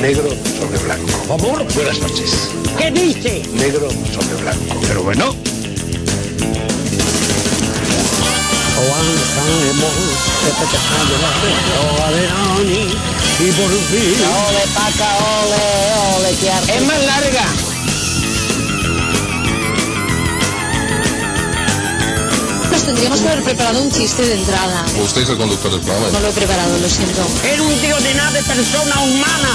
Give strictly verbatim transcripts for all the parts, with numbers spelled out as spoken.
Negro sobre blanco. Amor, Buenas noches. ¿qué dice? Negro sobre blanco. Pero bueno. Avanzaremos de la de Nani y por fin. Ole, paca, ole, ole, que arte. Es más larga. Nos tendríamos que haber preparado un chiste de entrada. Usted es el conductor del programa. No lo he preparado, lo siento. Era un tío de nada de persona humana.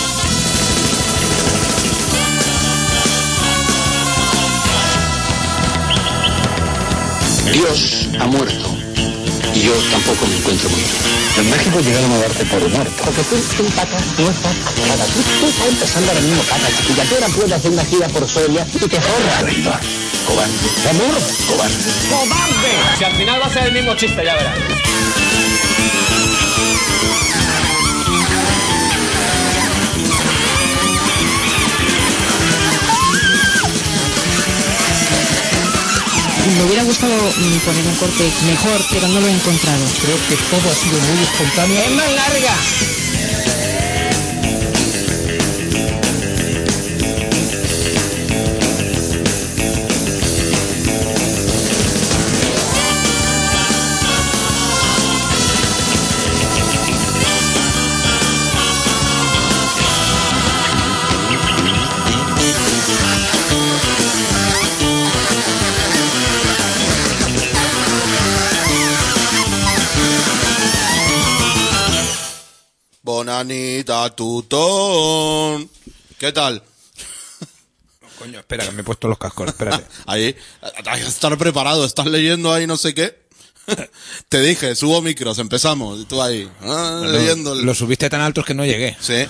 Dios ha muerto. Y yo tampoco me encuentro muy bien. En México llegaron a darte por muerto. Porque tú, tú, paca, no estás paca. Tú, tú estás empezando ahora mismo, paca, chiquilla. Tú ahora puedes hacer una gira por Soria y te zorras. Traidor. Cobarde. Amor. Cobarde. ¡Cobarde! Si al final va a ser el mismo chiste, ya verás. Me hubiera gustado mm, poner un corte mejor, pero no lo he encontrado. Creo que todo ha sido muy espontáneo. Es más larga. Bonanita tutón. ¿Qué tal? Coño, espera, que me he puesto los cascos, espérate. Ahí, hay que estar preparado, estás leyendo ahí no sé qué. Te dije, subo micros, empezamos, y tú ahí, ah, No, leyendo. el- Lo subiste tan altos que no llegué. Sí.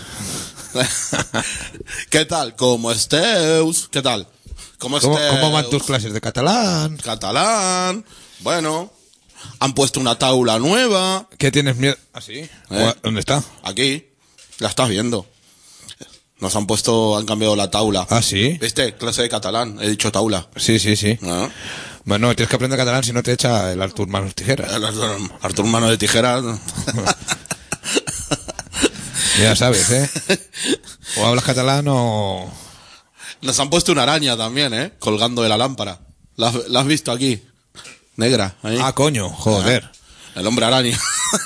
¿Qué tal? ¿Cómo estés? ¿Qué tal? ¿Cómo ¿Cómo, estés? ¿Cómo van tus clases de catalán? Catalán. Bueno, han puesto una taula nueva. ¿Qué tienes miedo? ¿Ah, sí? ¿Eh? ¿Dónde está? Aquí. La estás viendo. Nos han puesto, han cambiado la taula. ¿Ah, sí? ¿Viste? Clase de catalán. He dicho taula. Sí, sí, sí. ¿No? Bueno, tienes que aprender catalán si no te echa el Artur Manos Tijeras. El Artur, Artur Mano de Tijeras. Ya sabes, ¿eh? O hablas catalán o... Nos han puesto una araña también, ¿eh? Colgando de la lámpara. ¿La has, la has visto aquí? Negra. Ahí. Ah, coño, joder. El hombre araña.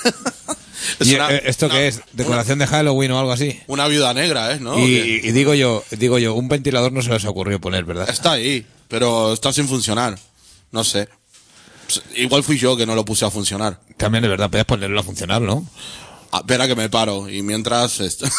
Es ¿Y una- eh, esto una- qué es? ¿Decoración de Halloween o algo así? Una viuda negra, ¿eh? ¿No? Y, Que y digo yo, digo yo, un ventilador no se les ocurrió poner, ¿verdad? Está ahí, pero está sin funcionar. No sé. Pues, igual fui yo que no lo puse a funcionar. También es verdad, podías ponerlo a funcionar, ¿no? Ah, espera que me paro y mientras esto-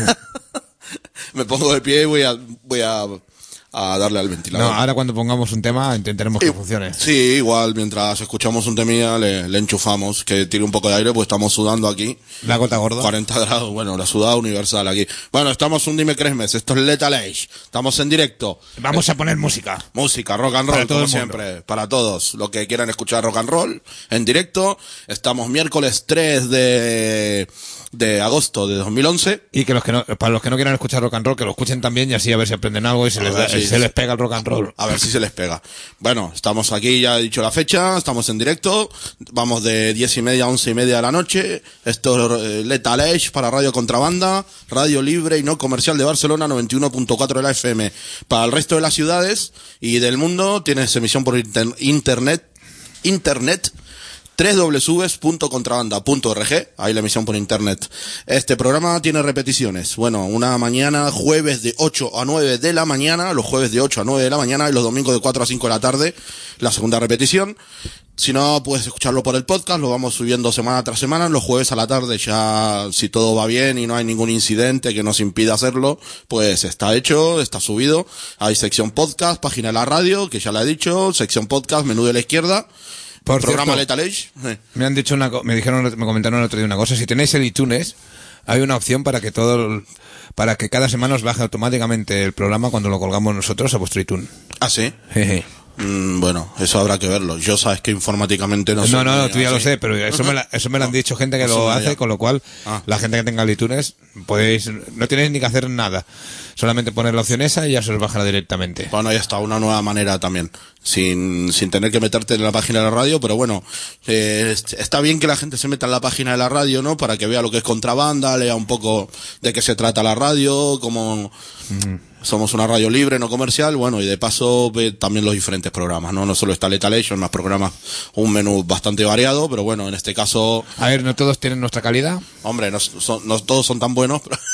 me pongo de pie y voy a voy a, a darle al ventilador. No, ahora cuando pongamos un tema intentaremos que funcione. Sí, igual mientras escuchamos un temilla le, le enchufamos, que tire un poco de aire, pues estamos sudando aquí. La gota gorda. cuarenta grados, bueno, la sudada universal aquí. Bueno, estamos un Dime Cresmes, esto es Lethal Age. Estamos en directo. Vamos a poner música. Música, rock and Para roll, todo como el mundo. siempre, para todos. Los que quieran escuchar rock and roll, en directo. Estamos miércoles tres de, de agosto de dos mil once. Y que los que no, para los que no quieran escuchar rock and roll, que lo escuchen también y así a ver si aprenden algo y se, A les, ver da- si- se les pega el rock and roll. A ver si se les pega. Bueno, estamos aquí, ya he dicho la fecha, estamos en directo, vamos de diez y media a once y media de la noche. Esto es eh, Lethal Age para Radio Contrabanda, radio libre y no comercial de Barcelona, noventa y uno punto cuatro de la F M. Para el resto de las ciudades y del mundo tienes emisión por inter- internet, internet, doble u doble u doble u punto contrabanda punto org, ahí la emisión por internet. Este programa tiene repeticiones. Bueno, una mañana, jueves de ocho a nueve de la mañana, los jueves de ocho a nueve de la mañana y los domingos de cuatro a cinco de la tarde, la segunda repetición. Si no, puedes escucharlo por el podcast, lo vamos subiendo semana tras semana, los jueves a la tarde ya, si todo va bien y no hay ningún incidente que nos impida hacerlo, pues está hecho, está subido. Hay sección podcast, página de la radio, que ya la he dicho, sección podcast, menú de la izquierda. Por Programa cierto, Lethal Age. Eh. Me han dicho una, co- me dijeron, me comentaron el otro día una cosa. Si tenéis el iTunes, hay una opción para que todo, el- para que cada semana os baje automáticamente el programa cuando lo colgamos nosotros a vuestro iTunes. Ah, sí. Jeje. Mm, bueno, eso habrá que verlo. Yo sabes que informáticamente no sé. No, no, no, tú ya lo sé, pero eso me, la, eso me lo han dicho gente que no lo sé, hace, ya. con lo cual Ah. la gente que tenga el iTunes podéis, no tenéis ni que hacer nada, solamente poner la opción esa y ya se os bajará directamente. Bueno, ya está, una nueva manera también, sin, sin tener que meterte en la página de la radio, pero bueno, eh, está bien que la gente se meta en la página de la radio, ¿no? Para que vea lo que es contrabanda, lea un poco de qué se trata la radio, cómo mm. somos una radio libre, no comercial, bueno, y de paso ve también los diferentes programas, ¿no? No solo está Lethal Age, son más programas, un menú bastante variado, pero bueno, en este caso... A ver, no todos tienen nuestra calidad. Hombre, no, son, no todos son tan buenos, pero...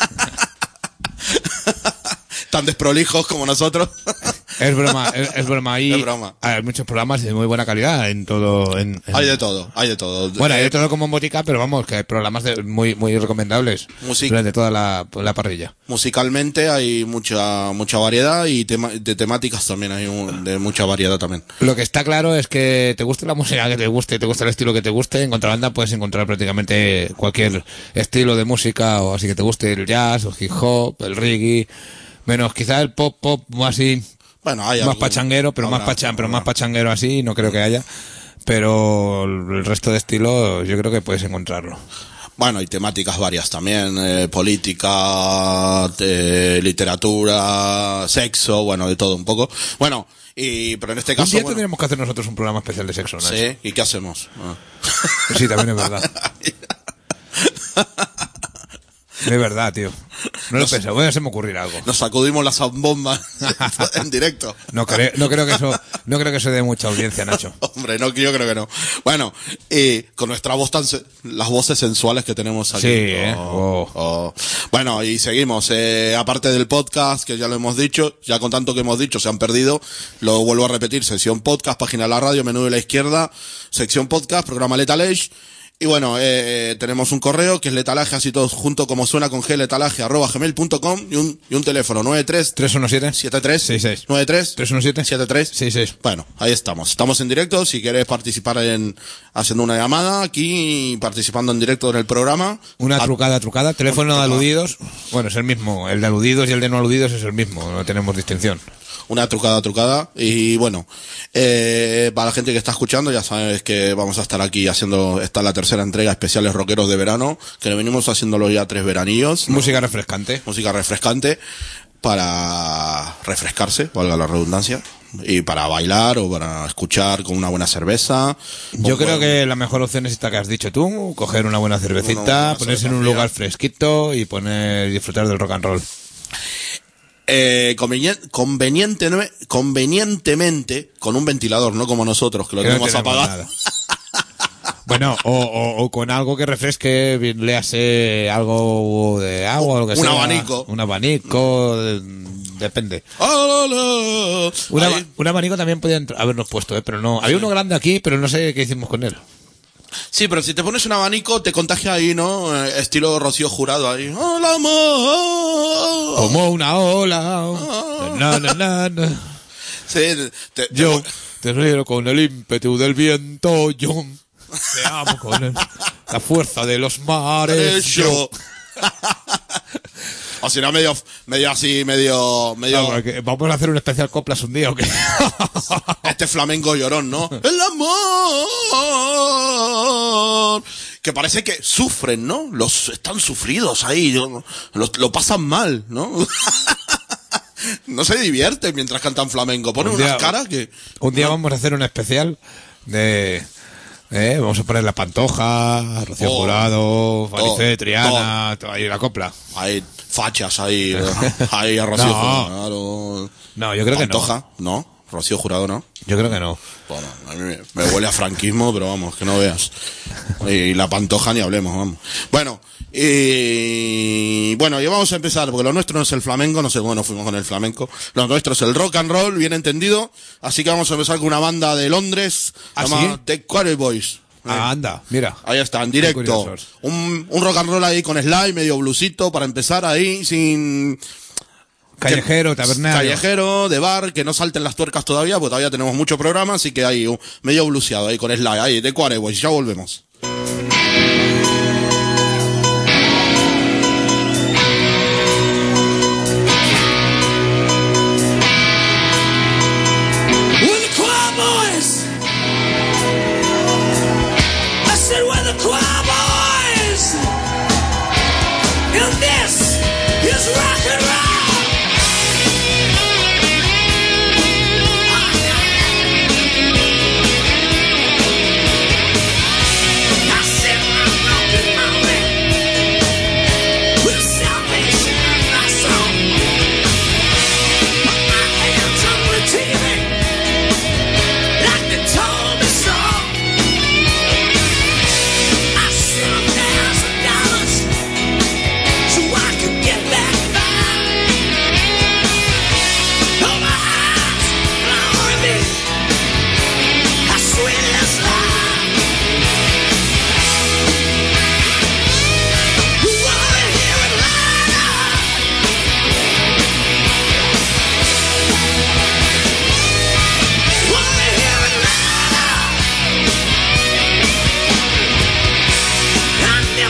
tan desprolijos como nosotros. Es broma, es, es broma. Hay, Es broma. hay muchos programas de muy buena calidad en todo. En, en... Hay de todo, hay de todo. Bueno, hay Eh, de todo como en Botica, pero vamos, que hay programas de, muy muy recomendables Music- durante toda la, la parrilla. Musicalmente hay mucha mucha variedad y tema, de temáticas también hay un, de mucha variedad también. Lo que está claro es que te guste la música que te guste, te gusta el estilo que te guste, en Contrabanda puedes encontrar prácticamente cualquier estilo de música, o así que te guste el jazz, el hip hop, el reggae, menos quizá el pop pop más así, Bueno, hay más algún- pachanguero, pero habrá- más pachan, pero habrá. más pachanguero así, no creo que haya. Pero el resto de estilos yo creo que puedes encontrarlo. Bueno, hay temáticas varias también, eh, política, eh, literatura, sexo, bueno, de todo un poco. Bueno, y pero en este Un caso... día bueno, tendríamos que hacer nosotros un programa especial de sexo, ¿no? sí, ¿y qué hacemos? Ah. Sí, también es verdad. Es verdad, tío. No lo he pensado, voy a se me ocurrir algo. Nos sacudimos las bombas en directo. No creo, no creo que eso, no creo que eso dé mucha audiencia, Nacho. Hombre, no, yo creo que no. Bueno, y con nuestra voz tan, se- las voces sensuales que tenemos aquí. Sí, ¿eh? Oh, oh. Bueno, y seguimos. Eh, aparte del podcast, que ya lo hemos dicho, ya con tanto que hemos dicho, se han perdido. Lo vuelvo a repetir, sección podcast, página de la radio, menú de la izquierda, sección podcast, programa Lethal Age. Y bueno, eh, tenemos un correo que es letalaje, así todo junto como suena con g, letalaje arroba gmail punto com y un, y un teléfono nueve tres tres uno siete siete tres seis seis nueve tres tres uno siete siete tres seis seis. Bueno, ahí estamos. Estamos en directo. Si quieres participar en haciendo una llamada aquí, participando en directo en el programa. Una A- trucada, trucada. Teléfono de trucada. aludidos. Bueno, es el mismo. El de aludidos y el de no aludidos es el mismo. No tenemos distinción. Una trucada, trucada. Y bueno, eh, para la gente que está escuchando, ya sabes que vamos a estar aquí haciendo, esta es la tercera entrega, especiales rockeros de verano, que venimos haciéndolo ya tres veranillos. ¿no? Música refrescante. Música refrescante para refrescarse, valga la redundancia, y para bailar o para escuchar con una buena cerveza. Yo Un creo buen- que la mejor opción es esta que has dicho tú, coger una buena cervecita, Una buena ponerse en un cerveza lugar fría. fresquito y poner disfrutar del rock and roll. Eh, convenien- conveniente, convenientemente con un ventilador, no como nosotros, que lo Que no tenemos tenemos apagado. nada. Bueno, o, o, o con algo que refresque, bien, léase algo de agua o lo que Un sea. abanico. Un abanico, de- depende. ¡Hola! Un, aba- Ahí. un abanico también podían tra- habernos puesto, ¿eh? Pero no. Había uno grande aquí, pero no sé qué hicimos con él. Sí, pero si te pones un abanico, te contagia ahí, ¿no? Eh, estilo Rocío Jurado ahí. ¡Hola, amor! Como una ola. Na, na, na, na. Sí, te, te- Yo te río con el ímpetu del viento, yo te amo con el- la fuerza de los mares. yo. O si no, medio, medio así, medio, medio, Ah, porque vamos a hacer un especial coplas un día, ¿o qué? este flamenco llorón, ¿no? El amor. Que parece que sufren, ¿no? Los, están sufridos ahí, lo, lo, lo pasan mal, ¿no? No se divierten mientras cantan flamenco, ponen Un día- unas caras que... Un día vamos a hacer un especial de... eh, vamos a poner la Pantoja, Rocío Oh, Jurado, Maricé, oh, Triana, todo ahí la copla. Hay fachas ahí, ahí a Rocío No. Jurado. No, yo creo que no. Pantoja, no. Rocío Jurado, no. Yo creo que no. Bueno, a mí me, me huele a franquismo, pero vamos, que no veas. Y la Pantoja ni hablemos, vamos. Bueno, y bueno, y vamos a empezar, porque lo nuestro no es el flamenco, no sé, bueno, fuimos con el flamenco. Lo nuestro es el rock and roll, bien entendido. Así que vamos a empezar con una banda de Londres, ¿Ah, llamada sí? The Quarry Boys. Ah, anda, mira. Ahí está, en directo. curiosos. Un, un rock and roll ahí con slide, medio blusito, para empezar ahí, sin... Callejero, tabernario. Callejero, de bar, que no salten las tuercas todavía, porque todavía tenemos mucho programa, así que ahí, un- medio bluseado ahí con slide, ahí, de Quarry Boys, ya volvemos. When the choir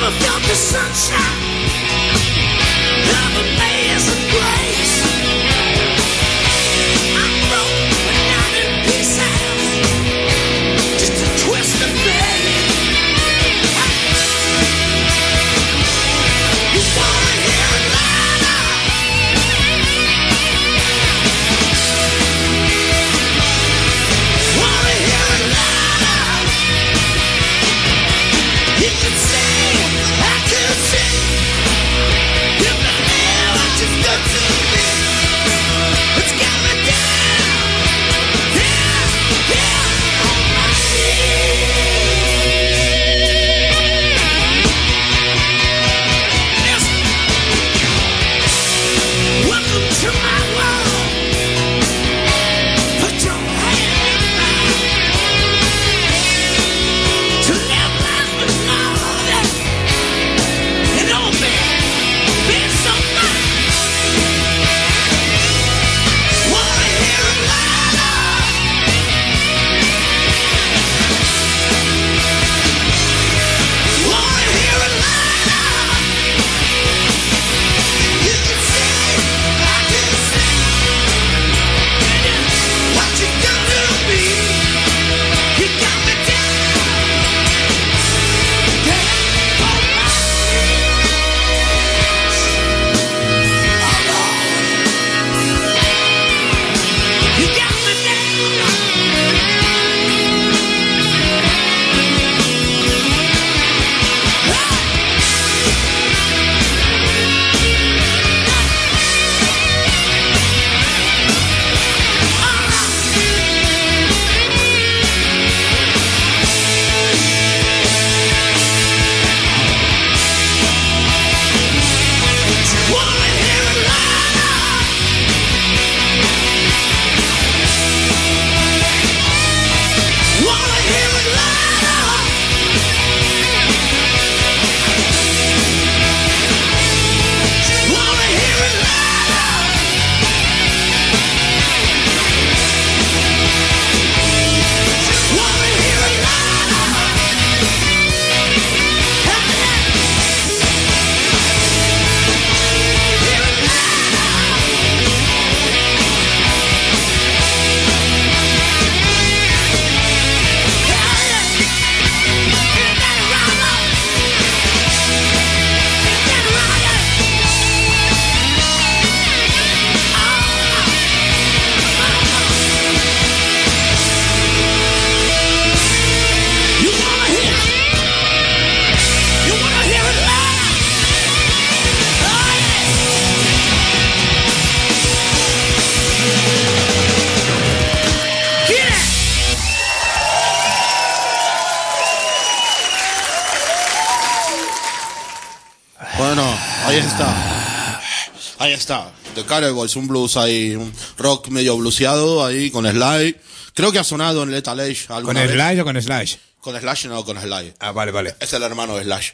Ahí está. Ahí está. The Cannibals, un blues ahí, un rock medio blueseado ahí con Slash. Creo que ha sonado en Lethal Age alguna ¿Con vez. Slash o con Slash? Con Slash, no, con Slash. Ah, vale, vale. Es el hermano de Slash.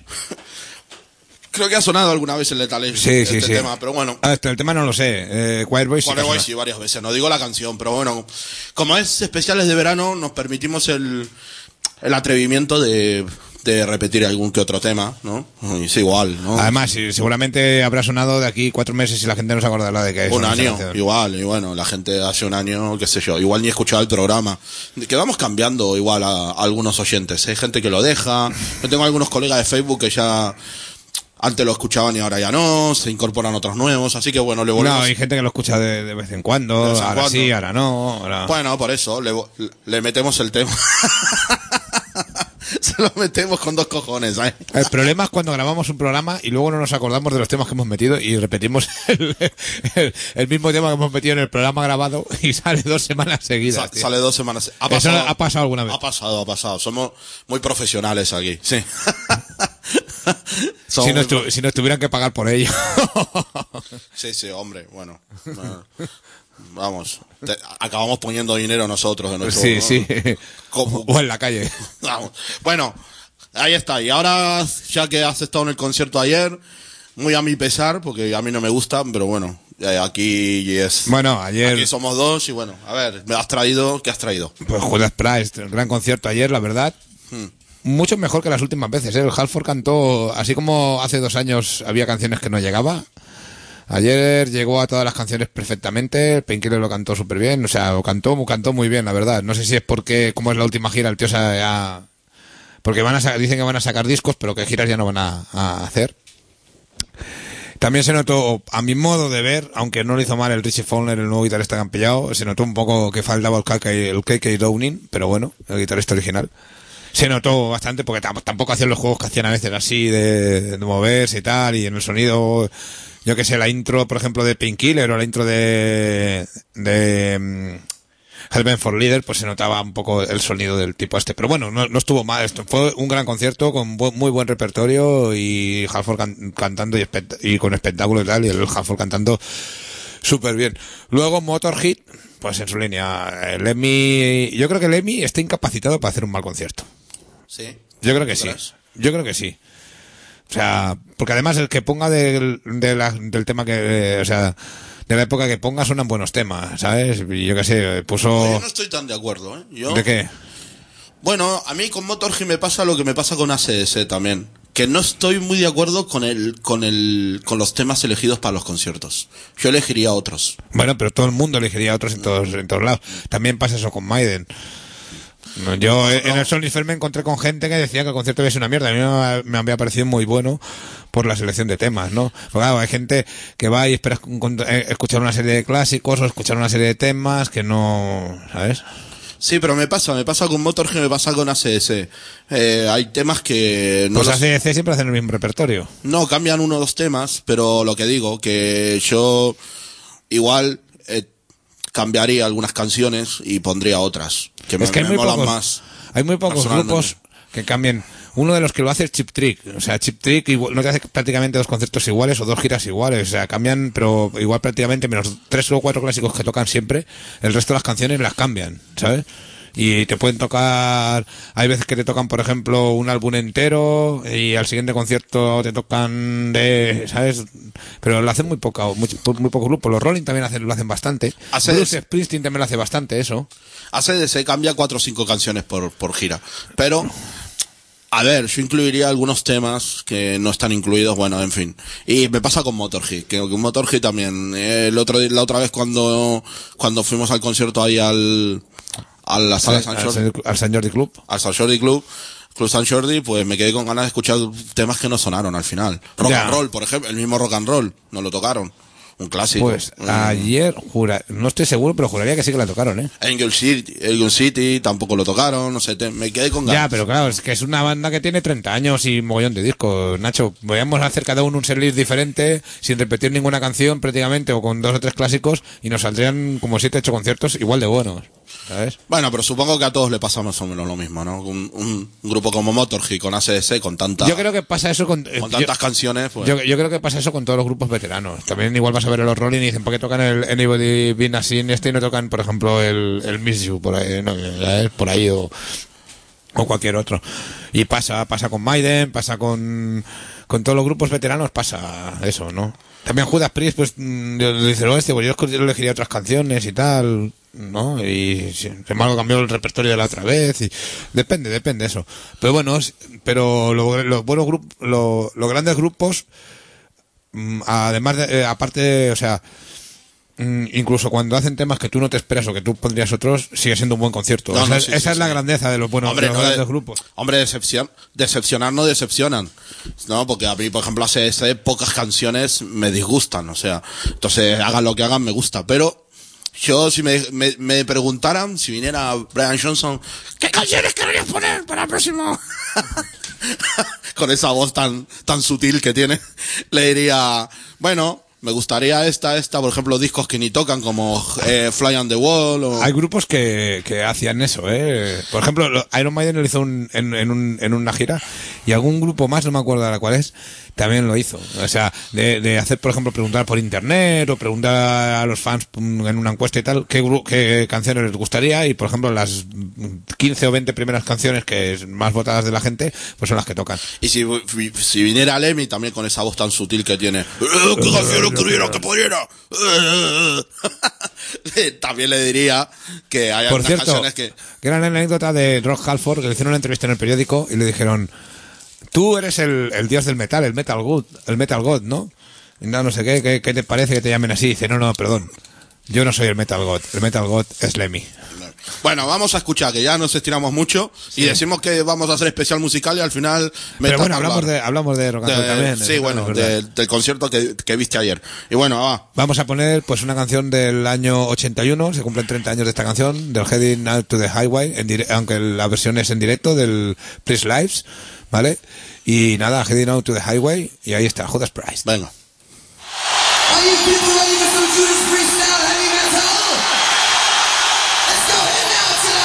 Creo que ha sonado alguna vez en Lethal Age Sí, este sí, sí. tema, pero bueno. Ah, este, el tema no lo sé. Eh, Choir Boys sí. Choir Boys sí, varias veces. No digo la canción, pero bueno. Como es especiales de verano, nos permitimos el, el atrevimiento de, de repetir algún que otro tema, ¿no? Y es igual, ¿no? Además, sí, seguramente habrá sonado de aquí cuatro meses y la gente no se acordará de que es Un una año, canción. igual, y bueno, la gente hace un año, qué sé yo, igual ni escuchaba el programa. Que vamos cambiando igual a, a algunos oyentes. Hay gente que lo deja. Yo tengo algunos colegas de Facebook que ya antes lo escuchaban y ahora ya no, se incorporan otros nuevos, así que bueno, le volvemos. No, hay gente que lo escucha de, de vez en cuando, De vez en ahora cuando. sí, ahora no. Ahora... Bueno, por eso, le, le metemos el tema. Se lo metemos con dos cojones, ¿eh? El problema es cuando grabamos un programa y luego no nos acordamos de los temas que hemos metido y repetimos el, el, el mismo tema que hemos metido en el programa grabado y sale dos semanas seguidas. Sa- tío. sale dos semanas. Ha Eso pasado, ha pasado alguna vez. Ha pasado, ha pasado. Somos muy profesionales aquí, sí. Si Somos nos, muy tu- si nos tuvieran que pagar por ello. Sí, sí, hombre, bueno. bueno, Vamos, te- acabamos poniendo dinero nosotros de nuestro... Sí, sí. ¿Cómo? O en la calle. Vamos. Bueno, ahí está. Y ahora, ya que has estado en el concierto ayer, muy a mi pesar, porque a mí no me gustan, pero bueno, eh, aquí es... Bueno, ayer, Aquí somos dos y bueno, a ver, me has traído, ¿qué has traído? pues Judas Priest, el gran concierto ayer, la verdad. Hmm. mucho mejor que las últimas veces, ¿eh? El Halford cantó, así como hace dos años había canciones que no llegaba, ayer llegó a todas las canciones perfectamente, el Painkiller lo cantó súper bien, o sea, lo cantó, cantó muy bien, la verdad. No sé si es porque, como es la última gira, el tío se ha... Porque van a sa- dicen que van a sacar discos, pero que giras ya no van a, a hacer. También se notó, a mi modo de ver, aunque no lo hizo mal el Richie Fowler, el nuevo guitarrista que han pillado, se notó un poco que faltaba el K K, el K K Downing, pero bueno, el guitarrista original. Se notó bastante porque tam- tampoco hacían los juegos que hacían a veces así, de, de moverse y tal, y en el sonido, yo que sé, la intro, por ejemplo, de Painkiller o la intro de... de um, Hellbent for Leader, pues se notaba un poco el sonido del tipo este. Pero bueno, no, no estuvo mal. Esto fue un gran concierto con bu- muy buen repertorio y Halford can- cantando y, espect- y con espectáculo y tal, y el Halford cantando súper bien. Luego Motorhead, pues en su línea. El Lemmy, yo creo que el Lemmy está incapacitado para hacer un mal concierto. Sí. Yo creo que sí. ¿Crees? Yo creo que sí. O sea, porque además el que ponga del, de la- del tema que, eh, o sea, de la época que ponga suenan buenos temas, ¿sabes? Y yo qué sé, puso... Yo no estoy tan de acuerdo, ¿eh? Yo... ¿De qué? Bueno, a mí con Motorhead me pasa lo que me pasa con A C D C también. Que no estoy muy de acuerdo con el, con el, con los temas elegidos para los conciertos. Yo elegiría otros. Bueno, pero todo el mundo elegiría otros en todos, en todos lados. También pasa eso con Maiden. Yo en el Sony Fair me encontré con gente que decía que el concierto había sido una mierda. A mí me, me había parecido muy bueno por la selección de temas, ¿no? Porque claro, hay gente que va y espera escuchar una serie de clásicos o escuchar una serie de temas que no, ¿sabes? Sí, pero me pasa, me pasa con Motorhead, me pasa con A C D C. Eh, hay temas que no Pues los- A C D C siempre hacen el mismo repertorio. No, cambian uno o dos temas, pero lo que digo, que yo igual eh, cambiaría algunas canciones y pondría otras, que me, Es que hay me muy molan pocos, más. hay muy pocos personalmente. grupos que cambien. Uno de los que lo hace es Chip Trick. O sea, Chip Trick igual- no te hace prácticamente dos conciertos iguales o dos giras iguales. O sea, cambian, pero igual prácticamente menos tres o cuatro clásicos que tocan siempre. El resto de las canciones las cambian, ¿sabes? Y te pueden tocar, hay veces que te tocan, por ejemplo, un álbum entero y al siguiente concierto te tocan de, ¿sabes? Pero lo hacen muy poca, muy, muy pocos grupos. Los Rolling también hacen, lo hacen bastante. Hace- Bruce Springsteen también lo hace bastante, eso. A C D C cambia cuatro o cinco canciones por, por gira. Pero, a ver, yo incluiría algunos temas que no están incluidos, bueno, en fin. Y me pasa con Motorhead, que con Motorhead también. eh, El otro, día- la otra vez cuando, cuando fuimos al concierto ahí al, a la sala San Al, Jordi, al, al San Jordi Club. al San Jordi Club, Club San Jordi, pues me quedé con ganas de escuchar temas que no sonaron al final. Rock Ya. and Roll, por ejemplo, el mismo Rock and Roll, no lo tocaron. Un clásico. Pues Mm. ayer, jura, no estoy seguro, pero juraría que sí que la tocaron, ¿eh? Angel City, Angel City tampoco lo tocaron, no sé, te- me quedé con ganas. Ya, pero claro, es que es una banda que tiene treinta años y mogollón de discos. Nacho, podríamos hacer cada uno un setlist diferente, sin repetir ninguna canción prácticamente, o con dos o tres clásicos, y nos saldrían como siete, ocho conciertos igual de buenos, ¿sabes? Bueno, pero supongo que a todos le pasa más o menos lo mismo, ¿no? Un, un grupo como Motorhead con A C D C, con tanta, Yo creo que pasa eso con... eh, con yo- tantas canciones, pues. Yo, yo creo que pasa eso con todos los grupos veteranos. También igual vas a ver a los Rolling y dicen, ¿por qué tocan el Anybody Been a Sin este y no tocan, por ejemplo, el, el Miss You por ahí, no, ¿sabes? Por ahí o, o cualquier otro? Y pasa, pasa con Maiden, pasa con, con todos los grupos veteranos, pasa eso, ¿no? También Judas Priest, pues, mm, dice, oh, este, pues yo elegiría otras canciones y tal, ¿no? Y sin embargo cambió el repertorio de la otra vez y depende, depende eso. Pero bueno, es- pero lo- los buenos grupos, lo- los grandes grupos, mm, además de, eh, aparte, de, o sea, mm, incluso cuando hacen temas que tú no te esperas o que tú pondrías otros, sigue siendo un buen concierto. No, esa no, es, sí, esa sí, es la sí. grandeza de los buenos Hombre, de los no, grandes de- grupos. hombre, decepcion, decepcionar no decepcionan. No, porque a mí, por ejemplo, A C D C, pocas canciones me disgustan, o sea, entonces hagan lo que hagan, me gusta, pero yo, si me, me, me preguntaran, si viniera Brian Johnson, ¿qué canciones querrías poner para el próximo? Con esa voz tan, tan sutil que tiene, le diría, bueno, me gustaría esta, esta, por ejemplo, discos que ni tocan, como eh, Fly on the Wall, o... Hay grupos que, que hacían eso, ¿eh? Por ejemplo, lo- Iron Maiden lo hizo un- en, en, un, en una gira y algún grupo más, no me acuerdo de la cual es, también lo hizo. O sea, de, de hacer, por ejemplo, preguntar por internet o preguntar a los fans mm, en una encuesta y tal qué, gru- qué canciones les gustaría y, por ejemplo, las quince o veinte primeras canciones que es más votadas de la gente, pues son las que tocan. Y si, si viniera Lemmy también con esa voz tan sutil que tiene, "Eh, ¿qué canciones escribiera que pudiera. También le diría que hay Por algunas cierto, canciones que... que era la anécdota de Rock Halford, que le hicieron una entrevista en el periódico y le dijeron, tú eres el, el dios del metal, el metal god, el metal god, ¿no? Y no, no sé qué, ¿qué, qué te parece que te llamen así? Y dice, no, no, perdón, yo no soy el metal god, el metal god es Lemmy. Bueno, vamos a escuchar, que ya nos estiramos mucho sí. y decimos que vamos a hacer especial musical y al final... Pero bueno, hablamos de, hablamos de rock and roll también. Sí, bueno, de, del concierto que, que viste ayer. Y bueno, va. Vamos a poner pues una canción del año ochenta y uno, se cumplen treinta años de esta canción, del Heading Out to the Highway, en dire- aunque la versión es en directo, del Priest Lives, ¿vale? Y nada, Heading Out to the Highway, y ahí está, Judas Priest. Venga. Are you people ready for some Judas Priest style heavy metal? Let's go head out to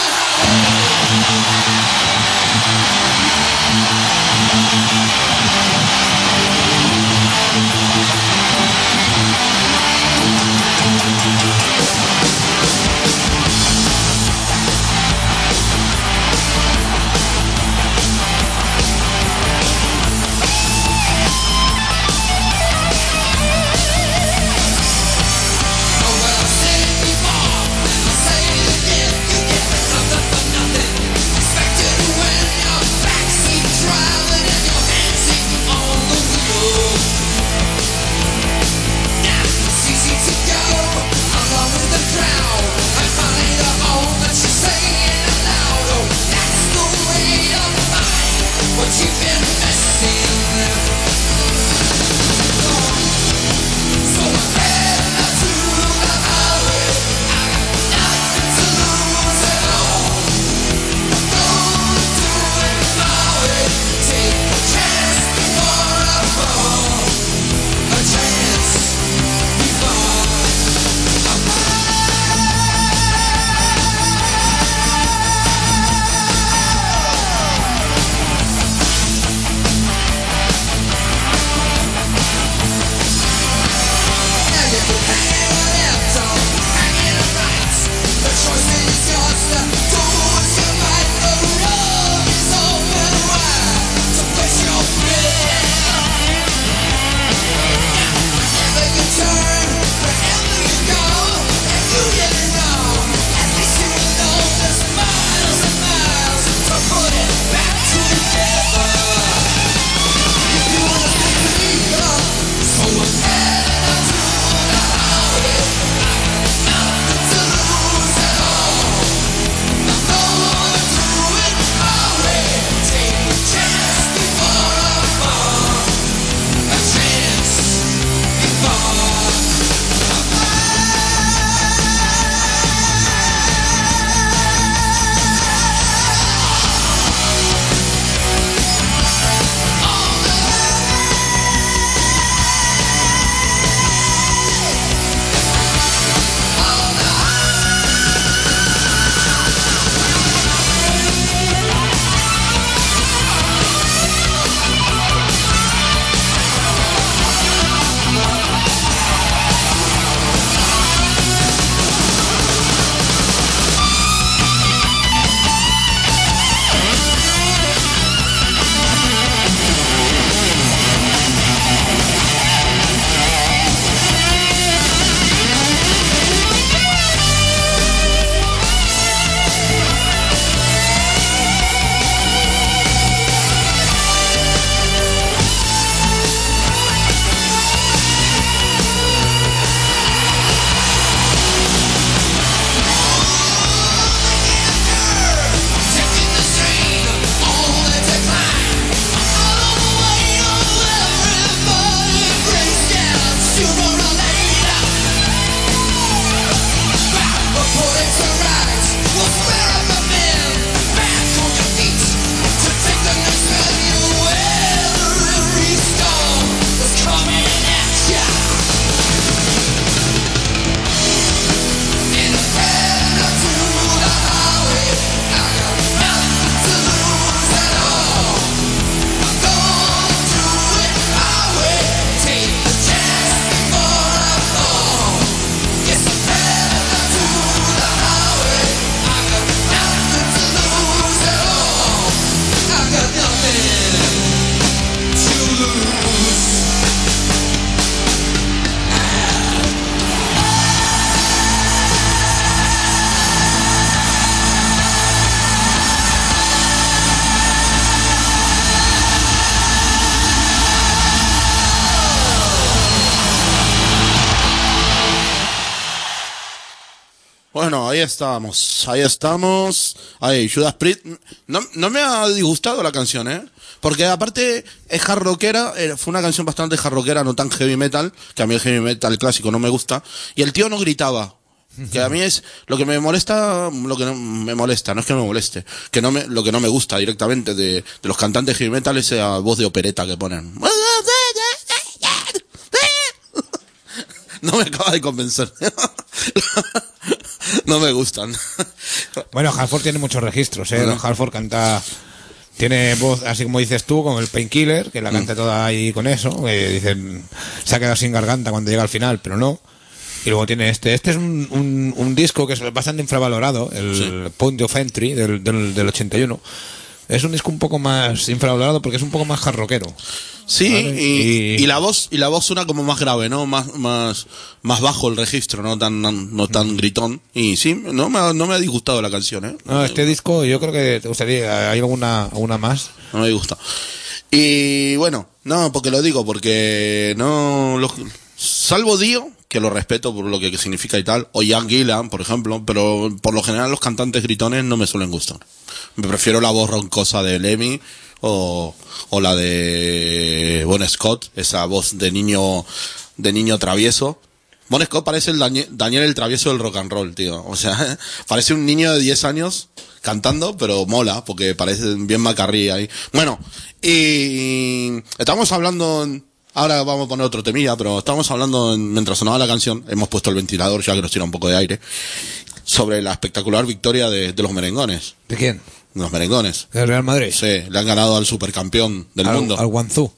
Bueno, ahí estamos, ahí estamos. Ahí, Judas Priest. No, no me ha disgustado la canción, ¿eh? Porque aparte es hard rockera, eh, fue una canción bastante hard rockera, no tan heavy metal, que a mí el heavy metal clásico no me gusta. Y el tío no gritaba. Que a mí es lo que me molesta, lo que no me molesta, no es que me moleste, que no me, lo que no me gusta directamente de, de los cantantes heavy metal es esa voz de opereta que ponen. No me acaba de convencer. No me gustan. Bueno, Halford tiene muchos registros, ¿eh? Uh-huh. Halford canta, tiene voz, así como dices tú, con el Painkiller, que la canta uh-huh. toda ahí con eso, que dicen, se ha quedado sin garganta cuando llega al final, pero no. Y luego tiene este, este es un, un, un disco que es bastante infravalorado, el sí. Point of Entry del, del, del ochenta y uno. Es un disco un poco más infravalorado porque es un poco más hard rockero. Sí, ¿vale? y, y... y la voz y la voz suena como más grave, ¿no? Más más más bajo el registro, no tan no tan gritón. Y sí, no me ha, no me ha disgustado la canción, ¿eh? No, este disco yo creo que te gustaría, ¿hay alguna alguna más? No me disgusta. Y bueno, no, porque lo digo porque no los, salvo Dio, que lo respeto por lo que significa y tal, o Ian Gillan, por ejemplo, pero por lo general los cantantes gritones no me suelen gustar. Me prefiero la voz roncosa de Lemmy o, o la de Bon Scott, esa voz de niño de niño travieso. Bon Scott parece el Daniel, Daniel el travieso del rock and roll, tío. O sea, parece un niño de diez años cantando, pero mola, porque parece bien macarrí ahí. Bueno, y estamos hablando... Ahora vamos a poner otro temilla, pero estamos hablando, en, mientras sonaba la canción, hemos puesto el ventilador ya que nos tira un poco de aire, sobre la espectacular victoria de, de los merengones. ¿De quién? De los merengones. ¿Del Real Madrid? Sí, le han ganado al supercampeón del al, mundo. Al Guangzhou.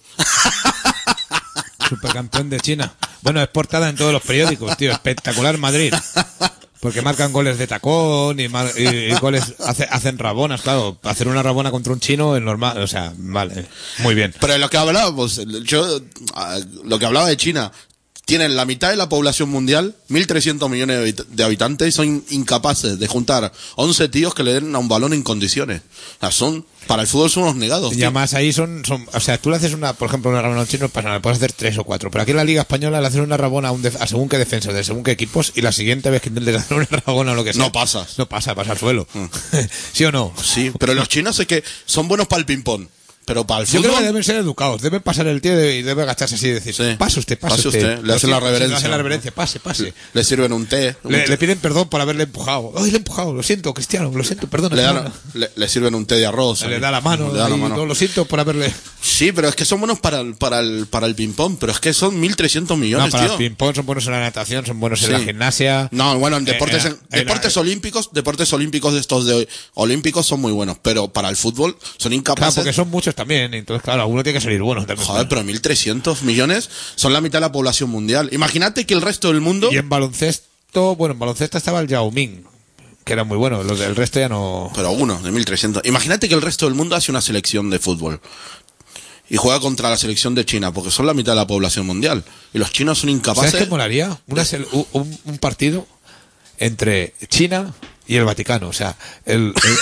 Supercampeón de China. Bueno, es portada en todos los periódicos, tío. Espectacular Madrid. Porque marcan goles de tacón y, mar, y, y goles hace, hacen rabonas, claro. Hacer una rabona contra un chino es normal, o sea, vale, muy bien. Pero lo que hablábamos, yo, lo que hablaba de China, tienen la mitad de la población mundial, mil trescientos millones de habitantes, y son incapaces de juntar once tíos que le den a un balón en condiciones. O sea, son, para el fútbol son unos negados. Y además ahí son, son, o sea, tú le haces una, por ejemplo, una rabona a un chino, pasa nada, puedes hacer tres o cuatro. Pero aquí en la Liga Española le haces una rabona a, un def- a según qué defensa, de según qué equipos, y la siguiente vez que intentes hacer una rabona o lo que sea. No pasas. No pasa, pasa al suelo. Mm. ¿Sí o no? Sí, pero los chinos es que son buenos para el ping-pong. Pero para el fútbol... Yo creo que deben ser educados, deben pasar el tío y debe agacharse así y decir, sí. pase usted, pase, pase usted. usted. Le hacen la reverencia. Le hacen la reverencia, pase, pase. Le sirven un té. Un le, té. le piden perdón por haberle empujado. Ay, le he empujado, lo siento, Cristiano, lo siento, perdón. Le, dan, le, le sirven un té de arroz. Le da la mano, le da la mano. No, lo siento por haberle... Sí, pero es que son buenos para el, para el, para el ping-pong, pero es que son mil trescientos millones, no, para tío. el ping-pong son buenos en la natación, son buenos sí. en la gimnasia. No, bueno, en deportes, eh, en, deportes en, olímpicos, deportes olímpicos de estos de olímpicos son muy buenos, pero para el fútbol son incapaces. Claro, porque son muchos también, entonces claro, alguno tiene que salir bueno también. Joder, pero mil trescientos millones son la mitad de la población mundial. Imagínate que el resto del mundo... Y en baloncesto, bueno, en baloncesto estaba el Yao Ming, que era muy bueno, los del resto ya no... Pero uno, de mil trescientos. Imagínate que el resto del mundo hace una selección de fútbol y juega contra la selección de China, porque son la mitad de la población mundial. Y los chinos son incapaces... ¿Sabes qué molaría? Una sele- un, un partido entre China y el Vaticano, o sea, el... el...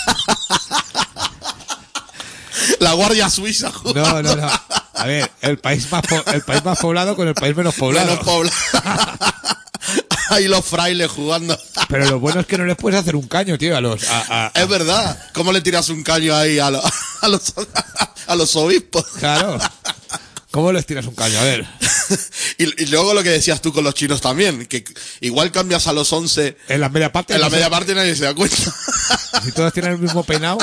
La Guardia Suiza jugando. No, no, no. A ver, el país más po- el país más poblado con el país menos poblado. Menos poblado. Ahí los frailes jugando. Pero lo bueno es que no les puedes hacer un caño, tío, a los... A, a, a... Es verdad. ¿Cómo le tiras un caño ahí a, lo, a, los, a los obispos? Claro. ¿Cómo les tiras un caño? A ver. y, y luego lo que decías tú con los chinos también, que igual cambias a los once... En la media parte... En la no media sé. parte nadie se da cuenta. Si todos tienen el mismo peinado...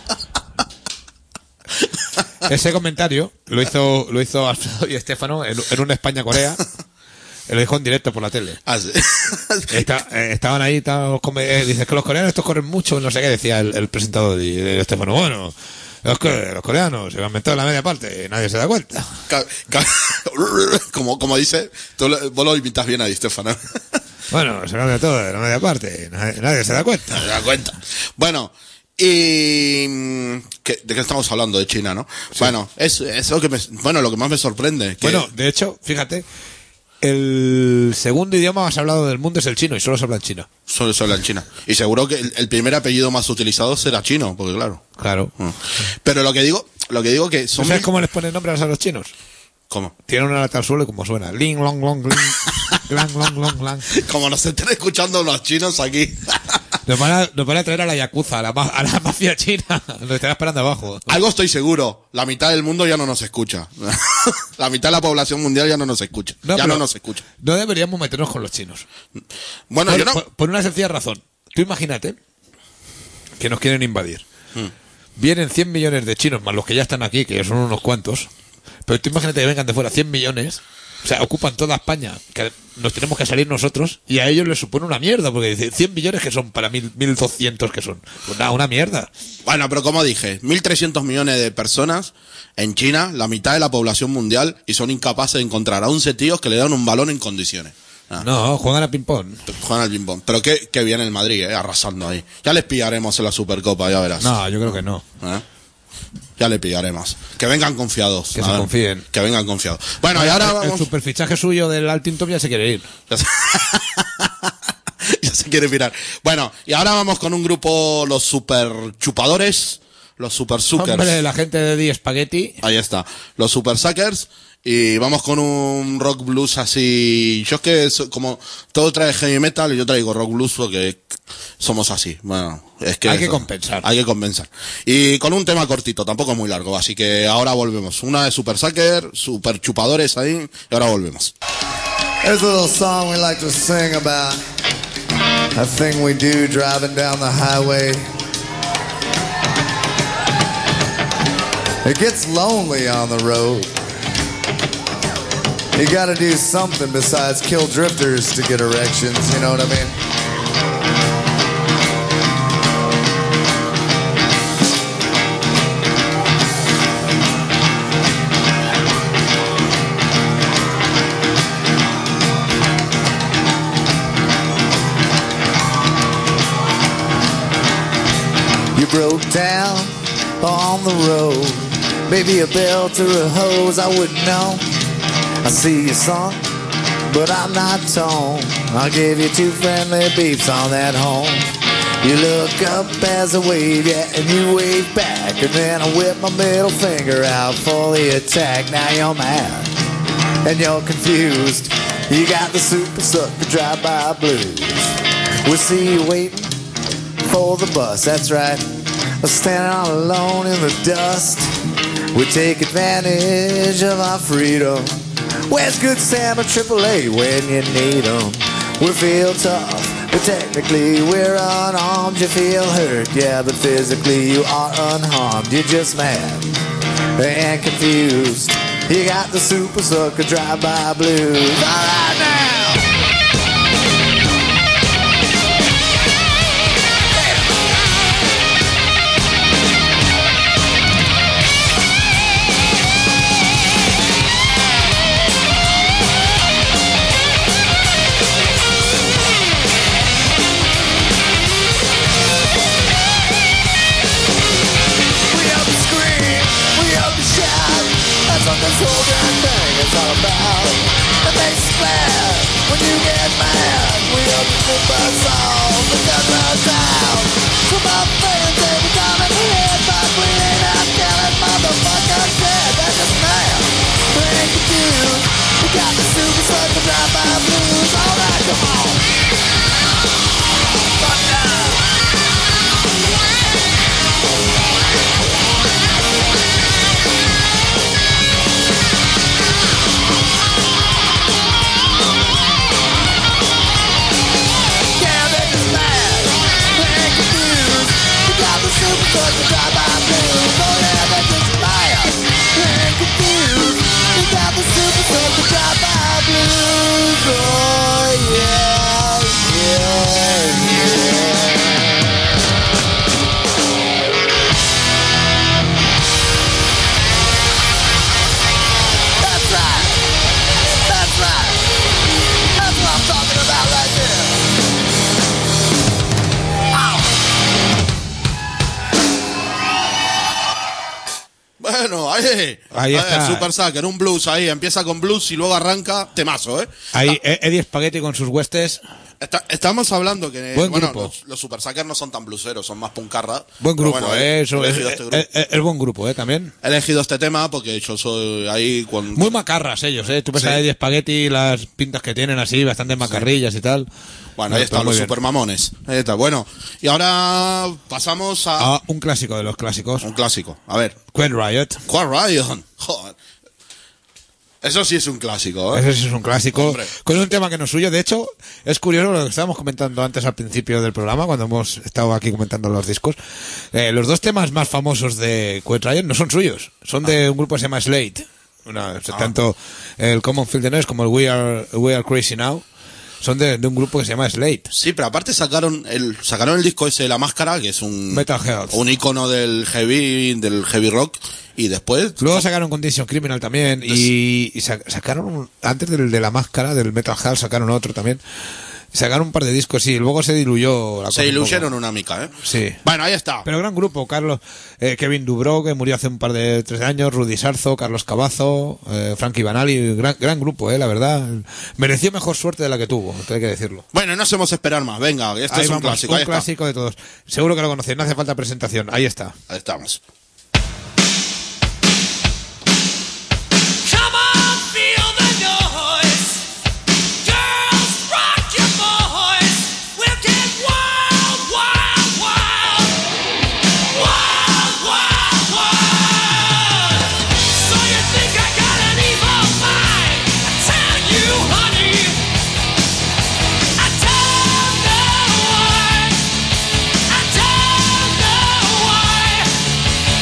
Ese comentario lo hizo lo hizo Alfredo y Estefano en, en un España-Corea. Lo dijo en directo por la tele. Ah, sí. Está, eh, estaban ahí, estaban, eh, dices que los coreanos estos corren mucho, no sé qué decía el, el presentador de, de Estefano. Bueno, los, los coreanos se han metido en la media parte, nadie se da cuenta. Ca, ca, como, como dice, tú lo, vos lo imitas bien ahí, Estefano. Bueno, se cambia todo de la media parte, nadie, nadie se da cuenta. Se da cuenta. Bueno, y ¿qué, ¿de qué estamos hablando? De China, ¿no? Sí. Bueno, es, es lo que me, bueno, lo que más me sorprende. Que... Bueno, de hecho, fíjate, el segundo idioma más hablado del mundo es el chino y solo se habla en China. Solo se habla en China. Y seguro que el, el primer apellido más utilizado será chino, porque claro. Claro. Pero lo que digo, lo que digo que son... ¿Sabes mil... cómo les ponen nombres a los chinos? ¿Cómo? Tiran una lata al suelo y como suena. Ling, long, long, ling. Lang, long, long, lang. Como nos estén escuchando los chinos aquí. Nos van a, nos van a traer a la Yakuza, a la, ma- a la mafia china. Nos estará esperando abajo. Algo estoy seguro. La mitad del mundo ya no nos escucha. La mitad de la población mundial ya no nos escucha. No, ya pero no nos escucha. No deberíamos meternos con los chinos. Bueno, Por, yo no... por- por una sencilla razón. Tú imagínate que nos quieren invadir. Hmm. Vienen cien millones de chinos, más los que ya están aquí, que son unos cuantos. Pero tú imagínate que vengan de fuera cien millones. O sea, ocupan toda España, que nos tenemos que salir nosotros, y a ellos les supone una mierda, porque dice, cien millones que son para mil, mil doscientos que son. Pues nada, una mierda. Bueno, pero como dije, mil trescientos millones de personas en China, la mitad de la población mundial, y son incapaces de encontrar a once tíos que le dan un balón en condiciones. Ah. No, juegan a ping-pong. Juegan al ping-pong. Pero qué, qué bien el Madrid, eh, arrasando ahí. Ya les pillaremos en la Supercopa, ya verás. No, yo creo que no. ¿Eh? Ya le pillaremos. Que vengan confiados. Que A se ver, confíen. Que vengan confiados. Bueno, y ahora El vamos... superfichaje suyo del Altinton ya se quiere ir. Ya se... ya se quiere mirar. Bueno, y ahora vamos con un grupo, los super chupadores, los super suckers. Hombre, la gente de The Spaghetti. Ahí está, los super suckers. Y vamos con un rock blues así. Yo es que so- como todo trae heavy metal y yo traigo rock blues porque somos así. Bueno, es que Hay que eso, compensar. Hay que compensar. Y con un tema cortito, tampoco es muy largo, así que ahora volvemos. Una de super sucker, super chupadores ahí, y ahora volvemos. There's a little song we like to sing about a thing we do driving down the highway. It gets lonely on the road. You gotta do something besides kill drifters to get erections, you know what I mean? You broke down on the road. Maybe a belt or a hose, I wouldn't know. I see you son, but I'm not tone. I'll give you two friendly beeps on that home. You look up as I wave, yeah, and you wave back. And then I whip my middle finger out for the attack. Now you're mad, and you're confused. You got the super sucker drive-by blues. We'll see you waiting for the bus, that's right. Standing all alone in the dust. We take advantage of our freedom. Where's Good Sam and triple A when you need them? We feel tough, but technically we're unarmed. You feel hurt, yeah, but physically you are unharmed. You're just mad and confused. You got the super sucker drive-by blues. Alright now! What this whole damn thing is all about. It makes you glad when you get mad. We hope the super soul that does run down. Some of the things they be coming here, but we ain't out killing motherfuckers dead. That's just mad. We ain't confused. We got the super sucker drive-by blues. Alright, come on. Fuck now. Super sucker drive-by blues. Oh yeah, they're just mad and confused. We got the super sucker drive-by blues. Oh yeah, yeah, yeah. That's right. That's right. That's what I'm talking about right there. Bueno, ahí, Ahí está. Super Sucker, un blues ahí, empieza con blues y luego arranca temazo, ¿eh? Ahí Eddie Spaghetti con sus huestes. Está- estamos hablando que Buen bueno, grupo. los, los Super Suckers no son tan bluseros, son más puncarra. Buen Pero grupo, bueno, eh, he- eso he es, elegido este grupo. es- es- es buen grupo, eh, también. He elegido este tema porque yo soy ahí con... Muy macarras ellos, eh. Tú ves Sí. a Eddie Spaghetti, las pintas que tienen así, bastante macarrillas y tal. Bueno, ahí No, están muy los bien. super mamones. Ahí está. Bueno, y ahora pasamos a Ah, un clásico de los clásicos. un clásico. A ver, Quiet Riot. Quiet Riot. Joder. Eso sí es un clásico, ¿eh? Ese sí es un clásico. Hombre. Con un tema que no es suyo. De hecho, es curioso lo que estábamos comentando antes al principio del programa, cuando hemos estado aquí comentando los discos. Eh, los dos temas más famosos de Quiet Riot no son suyos. Son de un grupo que se llama Slate. Una, o sea, Tanto el Common Field Noise como el We Are, We Are Crazy Now son de, de un grupo que se llama Slate. Sí, pero aparte sacaron el sacaron el disco ese de La Máscara, que es un Metal Health. un icono del heavy del heavy rock, y después Luego sacaron Condition Criminal también y, y sa- sacaron, un- antes del de la máscara, del Metal Health, sacaron otro también. Sacaron un par de discos, sí, luego se diluyó la cosa se un ilusionaron poco. una mica, ¿eh? Sí. Bueno, ahí está. Pero gran grupo, Carlos, eh, Kevin Dubrow, que murió hace un par de tres años, Rudy Sarzo, Carlos Cavazo, eh, Frankie Banali, gran, gran grupo, eh, la verdad. Mereció mejor suerte de la que tuvo, hay que decirlo. Bueno, no hacemos esperar más. Venga, este Ahí es un vamos, clásico. un ahí está. clásico de todos. Seguro que lo conocéis, no hace falta presentación, ahí está. Ahí estamos. Come on, feel the noise. Girls, rock your boys. We'll get wild, wild, wild. Wild, wild, wild. So you think I got an evil mind? I tell you, honey, I don't know why. I don't know why.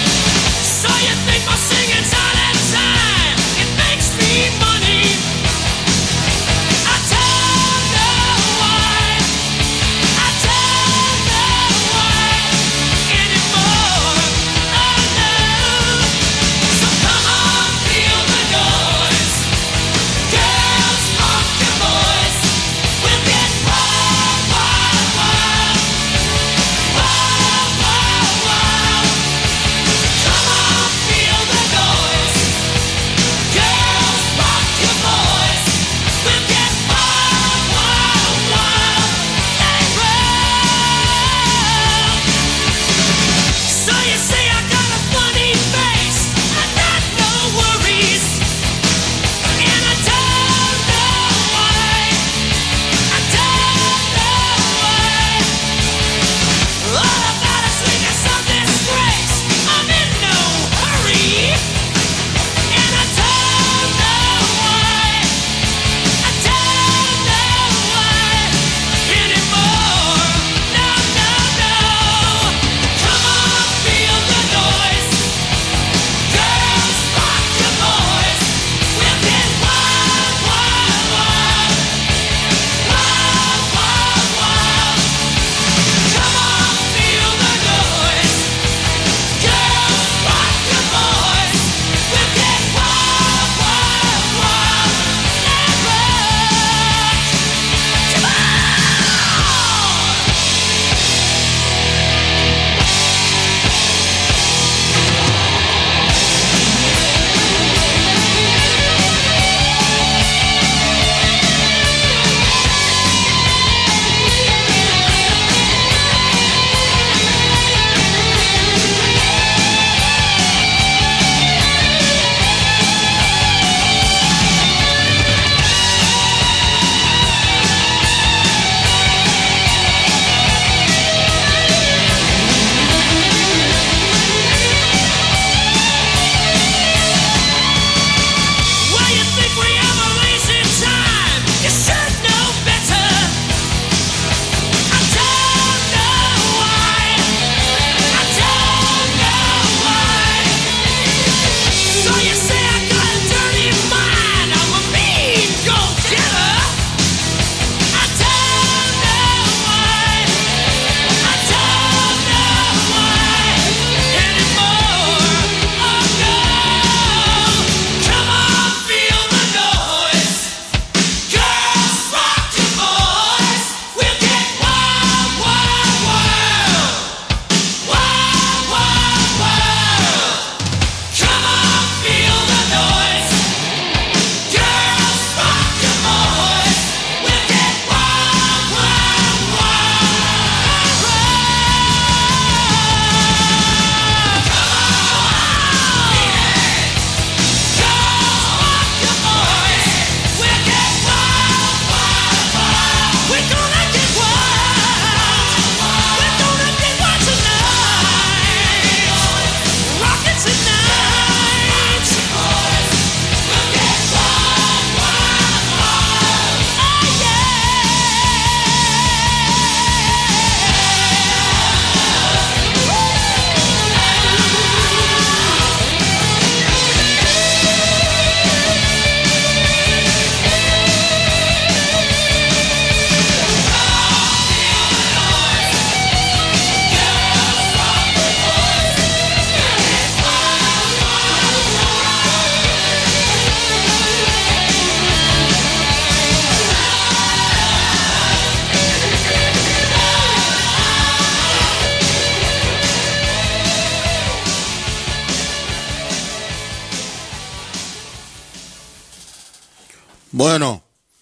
Bueno.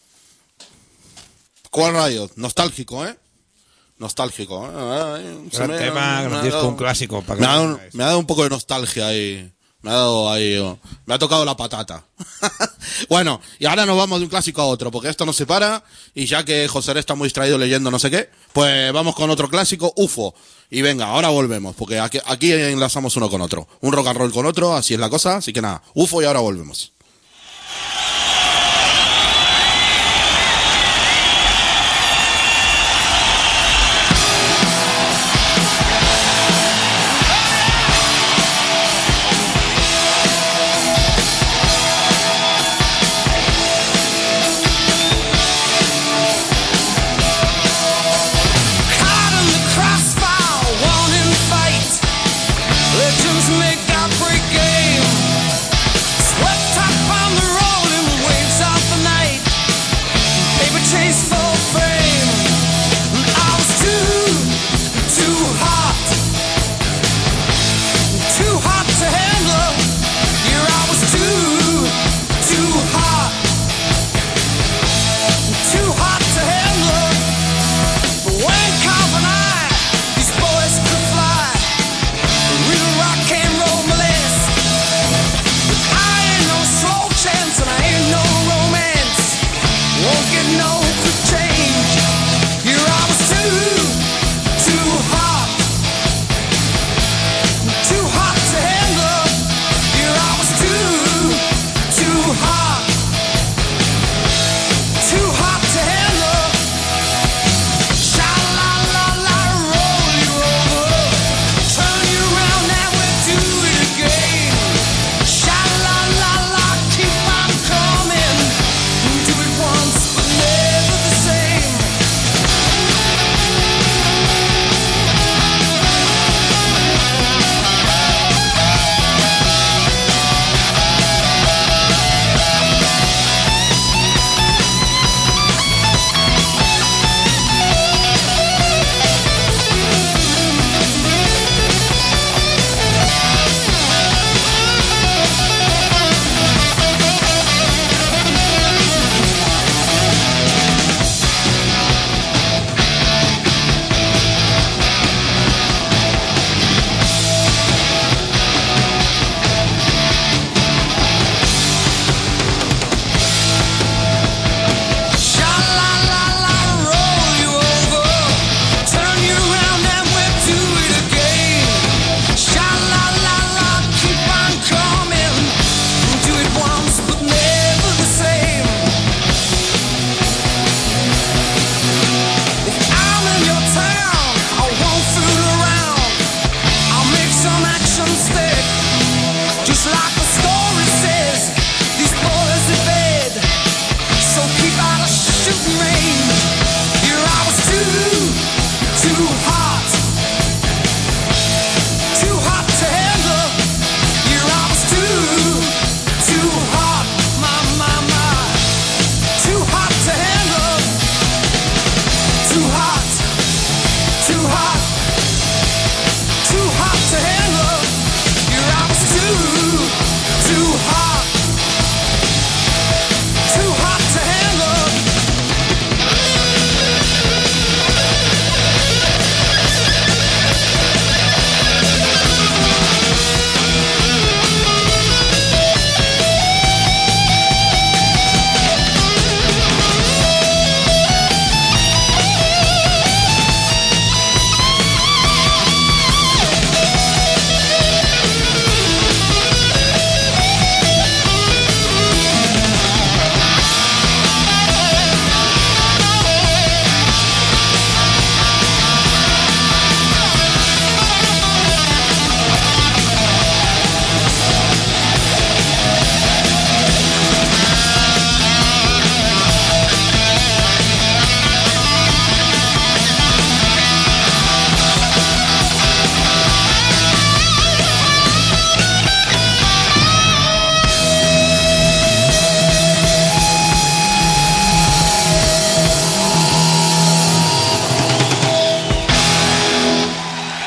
¿Cuál radio? Nostálgico, ¿eh? Nostálgico. ¿eh? Se Gran me- tema, me gran ha disco, dado- un clásico. Para que Me ha, lo dado, tengáis. me ha dado un poco de nostalgia ahí. Me ha dado ahí. oh, Me ha tocado la patata. Bueno, y ahora nos vamos de un clásico a otro, porque esto no se para. Y ya que José está muy distraído leyendo no sé qué, pues vamos con otro clásico, U F O. Y venga, ahora volvemos, porque aquí, aquí enlazamos uno con otro. Un rock and roll con otro, así es la cosa. Así que nada, U F O y ahora volvemos. Caught in the crossfire, wanting fight. Legends make or break game. Swept up on the road in the waves of the night. Paper chase for fame. I was too, too hot. Too hot to handle. Yeah, I was too, too hot. Too hot to handle. But when Carl and I, these boys could fly, real rock and roll molest. But I ain't no slow chance and I ain't no romance. Won't get no quick change. Here I was too, too hot. Too hot to handle. Here I was too, too hot. Too hot to handle. Sha-la-la-la, roll you over. Turn you around and we'll do it again. Sha-la-la-la, keep on coming. Do it once, but never the same. Sha-la-la-la, roll you over. Turn you around and we'll do it again. Sha-la-la-la, keep on coming. Do it once, but never the same. If I'm in your town, I won't fool around. I'll make some action stick. Just like the story says, these boys are dead. So keep out of shooting range. Here I was too, too hot. Too hot to handle. Here I was too, too hot. My, my, my. Too hot to handle. Too hot. Too hot. Too hot to handle. Here I was too, too hot. Too hot to handle.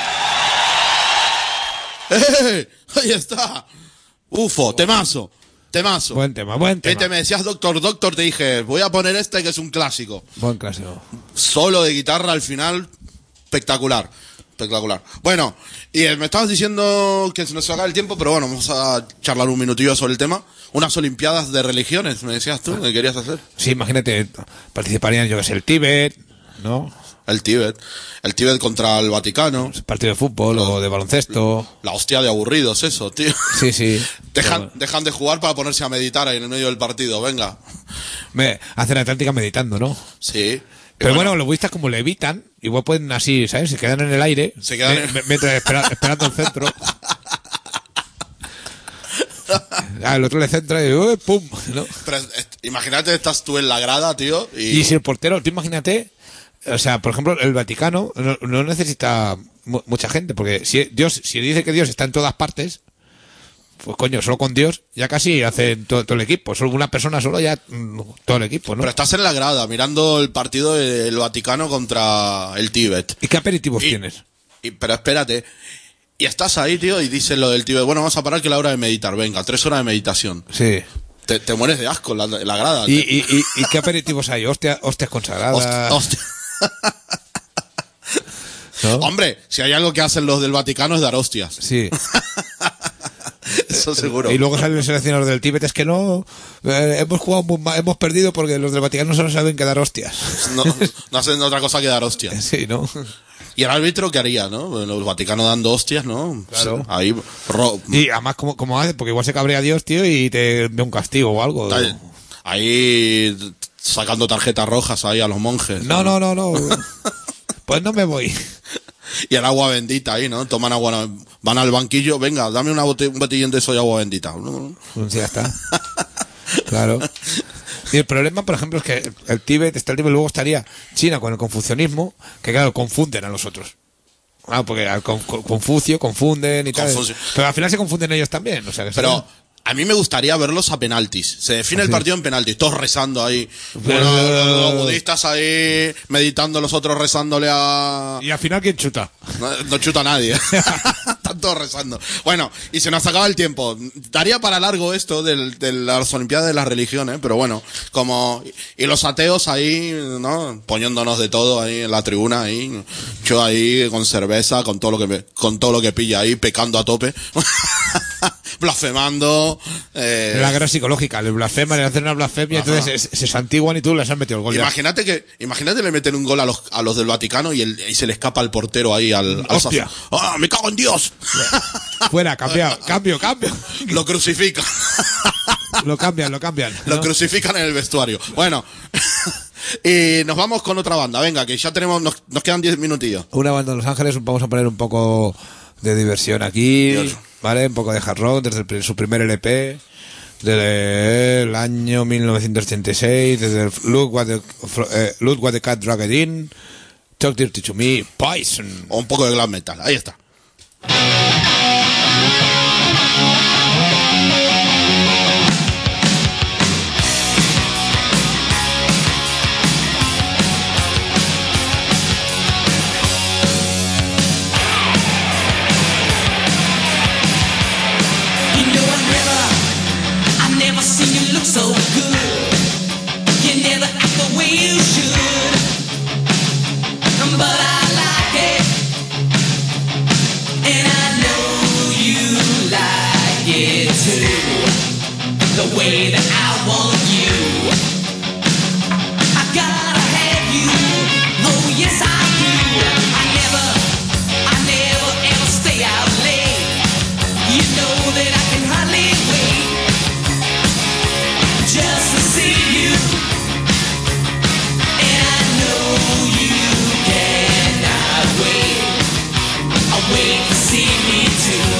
¡Eh! Ahí está. U F O, temazo. temazo. Buen tema, buen Y tema. te me decías Doctor Doctor, te dije, voy a poner este que es un clásico. Buen clásico. Solo de guitarra al final, espectacular. Espectacular. Bueno, y eh, me estabas diciendo que se nos acaba el tiempo, pero bueno, vamos a charlar un minutillo sobre el tema. Unas olimpiadas de religiones, me decías tú, que querías hacer. Sí, imagínate, participarían, yo que sé, el Tíbet, ¿no? El Tíbet. El Tíbet contra el Vaticano. Partido de fútbol o de baloncesto. La hostia de aburridos, eso, tío. Sí, sí. Dejan, Pero- dejan de jugar para ponerse a meditar ahí en el medio del partido, venga. Me, hacen Atlántica meditando, ¿no? Sí. Pero bueno, los budistas como levitan, igual pueden así, ¿sabes? Se quedan en el aire, Se quedan me- en- me- mientras espera- esperando el centro. Ah, el otro le centra y ¡uy, pum! ¿no? Pero, eh, imagínate, estás tú en la grada, tío, y... Y si el portero, tú imagínate, o sea, por ejemplo, el Vaticano no, no necesita mu- mucha gente, porque si Dios, si dice que Dios está en todas partes, pues coño, solo con Dios ya casi hacen todo, todo el equipo. Solo una persona solo ya mm, todo el equipo, ¿no? Pero estás en la grada mirando el partido del Vaticano contra el Tíbet. ¿Y qué aperitivos Y- tienes? Y, pero espérate. Y estás ahí, tío, y dices lo del Tíbet. Bueno, vamos a parar que es la hora de meditar. Venga, tres horas de meditación. Sí. Te, te mueres de asco en la, en la grada. ¿Y, Te- y, y, y qué aperitivos hay? Hostia, hostias consagradas. Hostia, hostia. ¿no? Hombre, si hay algo que hacen los del Vaticano es dar hostias. Sí. Eso seguro. Y luego salen los seleccionadores del Tíbet, es que no, eh, hemos jugado muy mal, hemos perdido porque los del Vaticano solo saben que dar hostias. No, no hacen otra cosa que dar hostias. Sí, ¿no? ¿Y el árbitro qué haría, no? Los Vaticano dando hostias, ¿no? Claro. Ahí, ro- Y además, ¿cómo, cómo hace? Porque igual se cabrea Dios, tío, y te ve un castigo o algo. ahí, ahí sacando tarjetas rojas ahí a los monjes. No, no, no, no. Pues no me voy. Y el agua bendita ahí, ¿no? Toman agua, van al banquillo, venga, dame una bote- un botellín de eso de agua bendita. Pues ya está. Claro. Y el problema, por ejemplo, es que el Tíbet, está el Tíbet, luego estaría China con el confucianismo, que claro, confunden a los otros. Claro, porque al con- con- Confucio confunden y tal. Confucio. Pero al final se confunden ellos también. O sea, que Pero son- a mí me gustaría verlos a penaltis. Se define el Así. partido en penaltis, todos rezando ahí. Pero- Uno- los budistas ahí meditando, los otros rezándole a... Y al final, ¿quién chuta? No, no chuta a nadie. Están todos rezando. Bueno, y se nos acaba el tiempo. Daría para largo esto del- de las Olimpiadas de las religiones, pero bueno, como... Y los ateos ahí, ¿no? Poniéndonos de todo ahí en la tribuna, ahí. Yo ahí con cerveza, con todo lo que me- con todo lo que pilla ahí, pecando a tope. Blasfemando. Eh, La guerra psicológica, le blasfeman, le hacen una blasfemia, Ajá. entonces se, se santiguan y tú les has metido el gol. ya. Imagínate que, imagínate le meten un gol a los, a los del Vaticano y, el, y se le escapa el portero ahí al, al Hostia. sazo. ¡Ah, me cago en Dios! Fuera, cambiado, cambio, cambio. Lo crucifican. Lo cambian, lo cambian. Lo ¿no? crucifican en el vestuario. Bueno. Y nos vamos con otra banda. Venga, que ya tenemos, nos, nos quedan diez minutillos. Una banda de Los Ángeles, vamos a poner un poco de diversión aquí, Dios. ¿vale? Un poco de hard rock, desde el pri- su primer L P, desde el año mil novecientos ochenta y seis, desde el Look What the, fro- eh, Look What the Cat Dragged In, Talk Dirty to Me, Poison. O un poco de glam metal. Ahí está. You know I never, I never seen you look so good. You never act the way you should, but I like it, and I know you like it too. The way that I want you, I gotta have you. Oh yes I do. I never, I never ever stay out late. You know that I can hardly wait just to see you, and I know you cannot wait. I wait to see me too.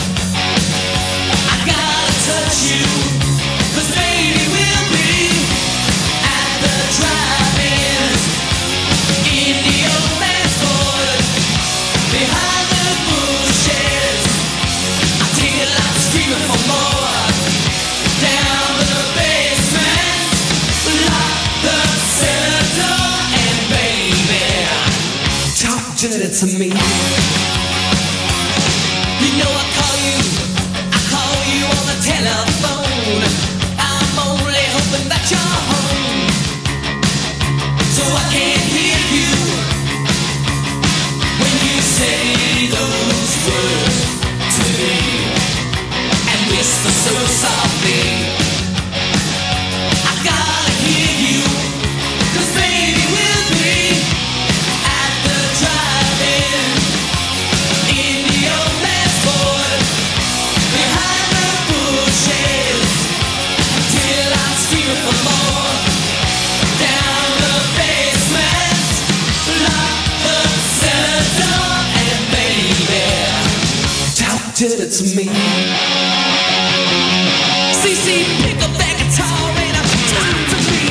I gotta touch you, 'cause baby we'll be at the drive-ins in the old man's court behind the bushes. Till I'm screaming for more. Down the basement, lock the cellar door, and baby, talk dirty to me. You know I call you, I call you on the telephone. to me. C C, pick up that guitar and talk to me.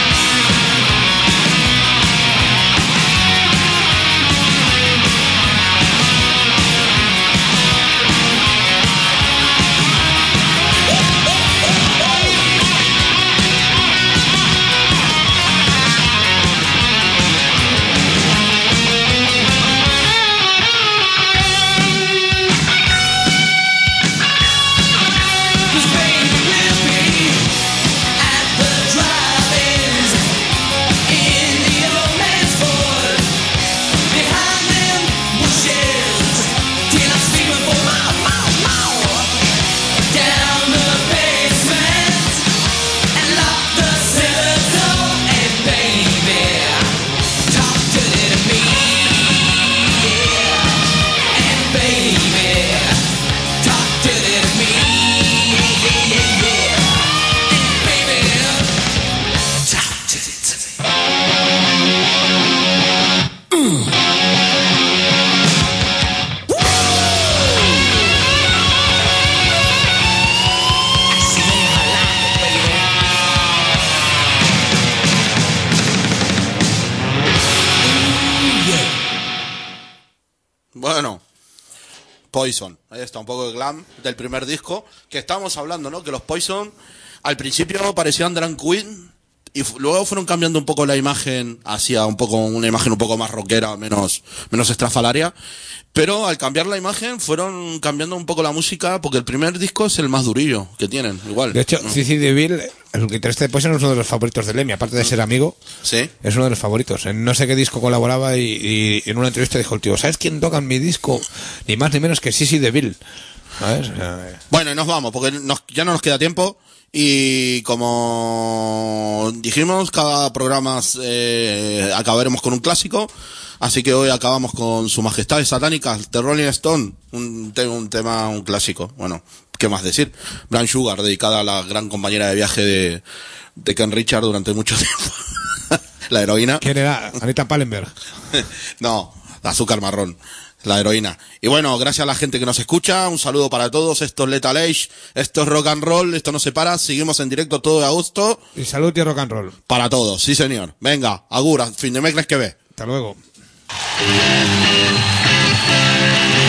Bueno, Poison, ahí está un poco de glam del primer disco, que estábamos hablando, ¿no? Que los Poison al principio parecían Drag Queen y f- luego fueron cambiando un poco la imagen hacia un poco una imagen un poco más rockera, menos menos estrafalaria, pero al cambiar la imagen fueron cambiando un poco la música porque el primer disco es el más durillo que tienen, igual. De hecho, ¿no? Cici DeVille, el guitarrista de Poison, es uno de los favoritos de Lemmy, aparte de ser amigo. Sí. Es uno de los favoritos. En no sé qué disco colaboraba y, y en una entrevista dijo el tío, ¿sabes quién toca en mi disco? Ni más ni menos que Cici DeVille. ¿Sabes? O sea, Bueno, y nos vamos, porque nos- ya no nos queda tiempo. Y como dijimos, cada programa eh, acabaremos con un clásico. Así que hoy acabamos con Su Majestad Satánica, The Rolling Stone, un, te- un tema, un clásico. Bueno, ¿qué más decir? Brown Sugar, dedicada a la gran compañera de viaje de, de Ken Richard durante mucho tiempo. La heroína. ¿Quién era? Anita Pallenberg. No, la azúcar marrón, la heroína. Y bueno, gracias a la gente que nos escucha, un saludo para todos. Esto es Lethal Age, esto es rock and roll, esto no se para, seguimos en directo todo de agosto. Y salud y rock and roll. Para todos, sí señor. Venga, agur, fin de mes que ve. Hasta luego. Thank you.